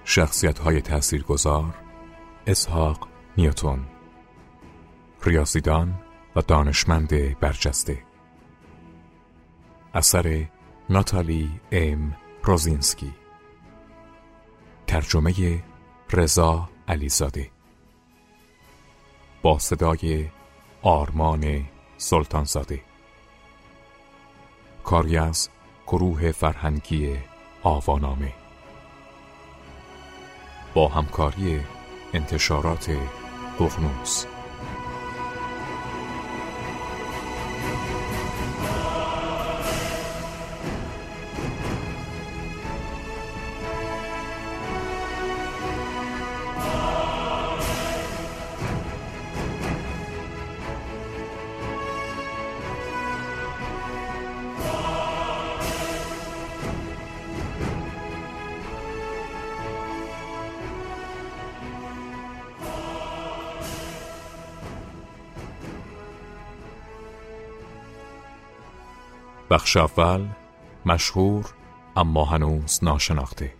شخصیت‌های تاثیرگذار: اسحاق نیوتن، ریاضیدان و دانشمند برجسته. اثر ناتالی ام روزینسکی. ترجمه رضا علیزاده. با صدای آرمان سلطانزاده. کاری از گروه فرهنگی آوانامه با همکاری انتشارات ققنوس. بخش اول، مشهور اما هنوز ناشناخته.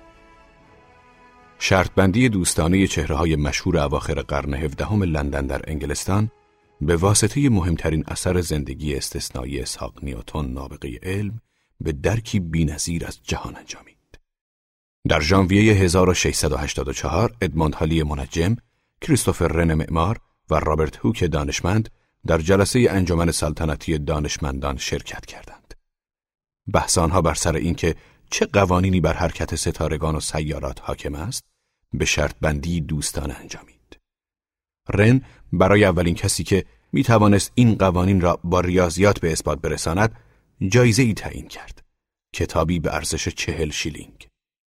شرطبندی دوستانه چهره‌های مشهور اواخر قرن 17 لندن در انگلستان به واسطه مهمترین اثر زندگی استثنایی اسحاق نیوتن نابغه علم به درکی بی‌نظیر از جهان انجامید. در ژانویه 1684 ادموند هالی منجم، کریستوفر رن معمار و رابرت هوک دانشمند در جلسه انجمن سلطنتی دانشمندان شرکت کردند. بحث آنها بر سر اینکه چه قوانینی بر حرکت ستارگان و سیارات حاکم است، به شرط بندی دوستانه انجامید. رن برای اولین کسی که می توانست این قوانین را با ریاضیات به اثبات برساند، جایزه‌ای تعیین کرد، کتابی به ارزش 40 شیلینگ.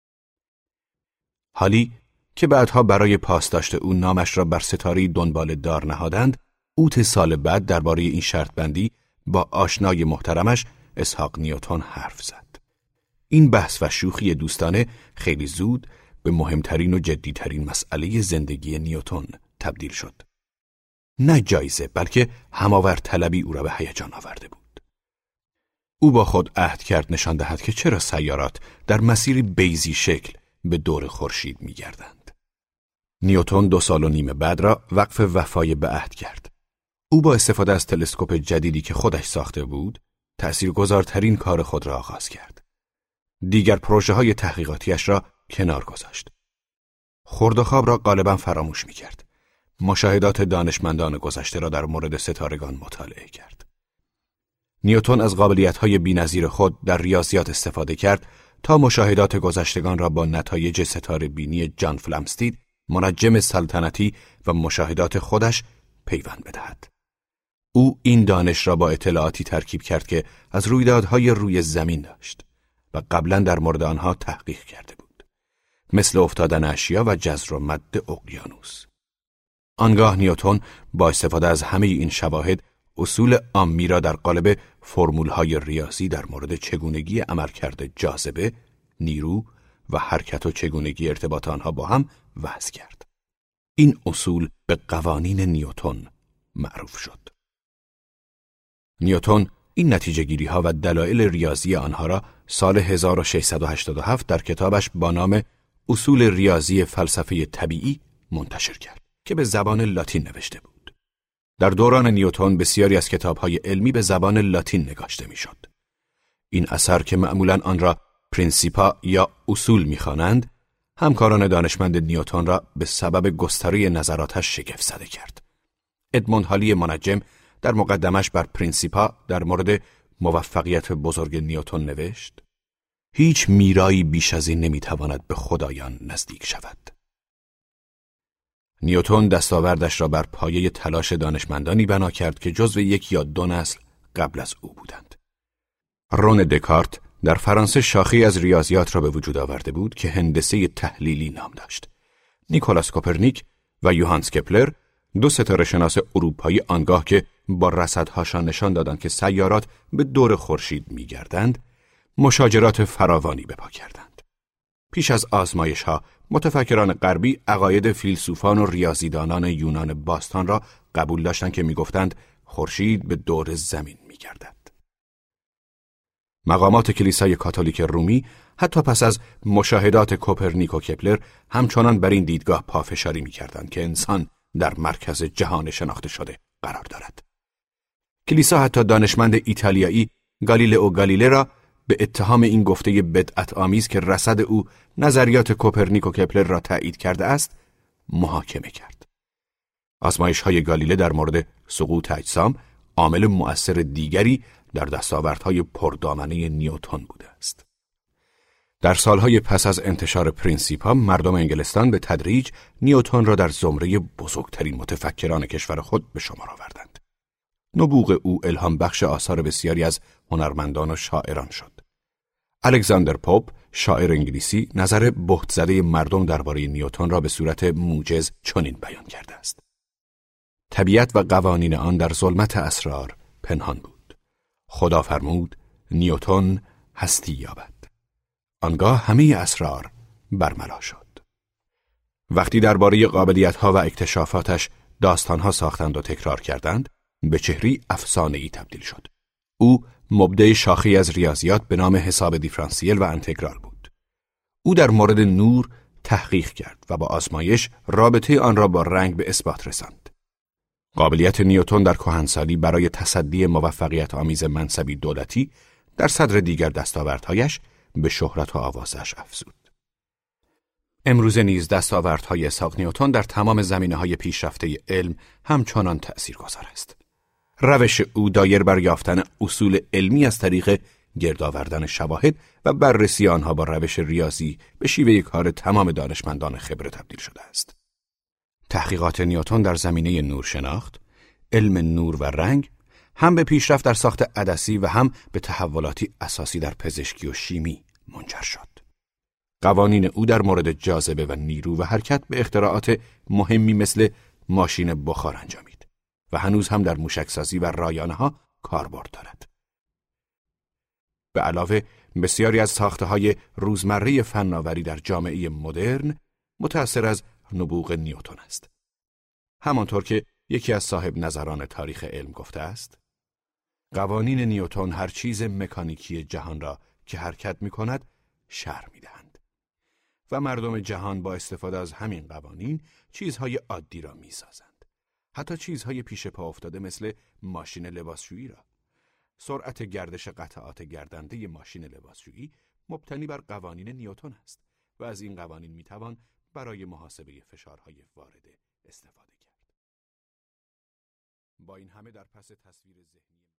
هالی که بعدها برای پاسداشت او نامش را بر ستاره‌ای دنبال دار نهادند، اوت سال بعد درباره این شرط بندی با آشنای محترمش اسحاق نیوتن حرف زد. این بحث و شوخی دوستانه خیلی زود به مهمترین و جدیترین مسئله زندگی نیوتن تبدیل شد. نه جایزه، بلکه هماورطلبی او را به هیجان آورده بود. او با خود عهد کرد نشان دهد که چرا سیارات در مسیری بیضی شکل به دور خورشید می‌گردند. نیوتن 2.5 سال بعد را وقف وفای به عهد کرد. او با استفاده از تلسکوپ جدیدی که خودش ساخته بود، تأثیرگذارترین کار خود را آغاز کرد. دیگر پروژه‌های تحقیقاتیش را کنار گذاشت. خورد و خواب را غالباً فراموش می‌کرد. مشاهدات دانشمندان گذشته را در مورد ستارگان مطالعه کرد. نیوتن از قابلیت‌های بی‌نظیر خود در ریاضیات استفاده کرد تا مشاهدات گذشتگان را با نتایج ستاره بینی جان فلمستید، منجم سلطنتی و مشاهدات خودش پیوند بدهد. او این دانش را با اطلاعاتی ترکیب کرد که از رویدادهای روی زمین داشت و قبلا در مورد آنها تحقیق کرده بود، مثل افتادن اشیا و جزر و مد اقیانوس. آنگاه نیوتن با استفاده از همه این شواهد اصول عامی را در قالب فرمول‌های ریاضی در مورد چگونگی عملکرد جاذبه، نیرو و حرکت و چگونگی ارتباط آنها با هم وضع کرد. این اصول به قوانین نیوتن معروف شد. نیوتن این نتیجه‌گیری‌ها و دلایل ریاضی آنها را سال 1687 در کتابش با نام اصول ریاضی فلسفه طبیعی منتشر کرد که به زبان لاتین نوشته بود. در دوران نیوتن بسیاری از کتاب‌های علمی به زبان لاتین نگاشته می‌شد. این اثر که معمولاً آن را پرینسیپا یا اصول می‌خوانند، همکاران دانشمند نیوتن را به سبب گستره نظراتش شگفت زده کرد. ادموند هالی منجم در مقدمش بر پرینسیپا در مورد موفقیت بزرگ نیوتن نوشت: هیچ میرایی بیش از این نمیتواند به خدایان نزدیک شود. نیوتن دستاوردش را بر پایه تلاش دانشمندانی بنا کرد که جزو 1 یا 2 نسل قبل از او بودند. رون دکارت در فرانسه شاخه‌ای از ریاضیات را به وجود آورده بود که هندسه تحلیلی نام داشت. نیکولاس کوپرنیک و یوهانس کپلر، 2 ستاره‌شناس اروپایی آنگاه که با رصدهاشان نشان دادند که سیارات به دور خورشید می‌گردند، مشاجرات فراوانی به پا کردند. پیش از آزمایش‌ها، متفکران غربی عقاید فیلسوفان و ریاضیدانان یونان باستان را قبول داشتند که می‌گفتند خورشید به دور زمین می‌گردد. مقامات کلیسای کاتولیک رومی حتی پس از مشاهدات کوپرنیک و کپلر همچنان بر این دیدگاه پافشاری می‌کردند که انسان در مرکز جهان شناخته شده قرار دارد. کلیسا حتی دانشمند ایتالیایی گالیلئو گالیله را به اتهام این گفته بدعت آمیز که رصد او نظریات کوپرنیک و کپلر را تایید کرده است محاکمه کرد. آزمایش‌های گالیله در مورد سقوط اجسام عامل مؤثر دیگری در دستاوردهای پردامنه نیوتن بوده است. در سالهای پس از انتشار پرینسیپا مردم انگلستان به تدریج نیوتن را در زمره بزرگترین متفکران کشور خود به شمار آوردند. نبوغ او الهام بخش آثار بسیاری از هنرمندان و شاعران شد. الکساندر پوپ، شاعر انگلیسی، نظر بهت‌زده مردم درباره نیوتن را به صورت موجز چنین بیان کرده است: طبیعت و قوانین آن در ظلمت اسرار پنهان بود. خدا فرمود نیوتن هستی یابد. آنگاه همه اسرار برملا شد. وقتی درباره قابلیت‌ها و اکتشافاتش داستان‌ها ساختند و تکرار کردند، به چهره‌ای افسانه‌ای تبدیل شد. او مبدع شاخه‌ای از ریاضیات به نام حساب دیفرانسیل و انتگرال بود. او در مورد نور تحقیق کرد و با آزمایش رابطه آن را با رنگ به اثبات رساند. قابلیت نیوتن در کهنسالی برای تصدی موفقیت آمیز منصبی دولتی در صدر دیگر دستاوردهایش به شهرت و آوازش افزود. امروزه نیز دستاوردهای اسحاق نیوتن در تمام زمینه‌های پیشرفته علم همچنان تأثیرگذار است. روش او دایر بر یافتن اصول علمی از طریق گرد آوردن شواهد و بررسی آنها با روش ریاضی به شیوه کار تمام دانشمندان خبره تبدیل شده است. تحقیقات نیوتن در زمینه نورشناخت، علم نور و رنگ، هم به پیشرفت در ساخت عدسی و هم به تحولاتی اساسی در پزشکی و شیمی منجر شد. قوانین او در مورد جاذبه و نیرو و حرکت به اختراعات مهمی مثل ماشین بخار انجامید و هنوز هم در موشکسازی و رایانه‌ها کاربرد دارد. به علاوه بسیاری از ساخته‌های روزمره فناوری در جامعه مدرن متأثر از نبوغ نیوتن است. همانطور که یکی از صاحب نظران تاریخ علم گفته است: قوانین نیوتن هر چیز مکانیکی جهان را که حرکت می‌کند شرح می‌دهند و مردم جهان با استفاده از همین قوانین چیزهای عادی را می‌سازند، حتی چیزهای پیش پا افتاده مثل ماشین لباسشویی را. سرعت گردش قطعات گردنده ماشین لباسشویی مبتنی بر قوانین نیوتن است و از این قوانین می‌توان برای محاسبه فشارهای وارده استفاده کرد. با این همه در پس تصویر ذهنی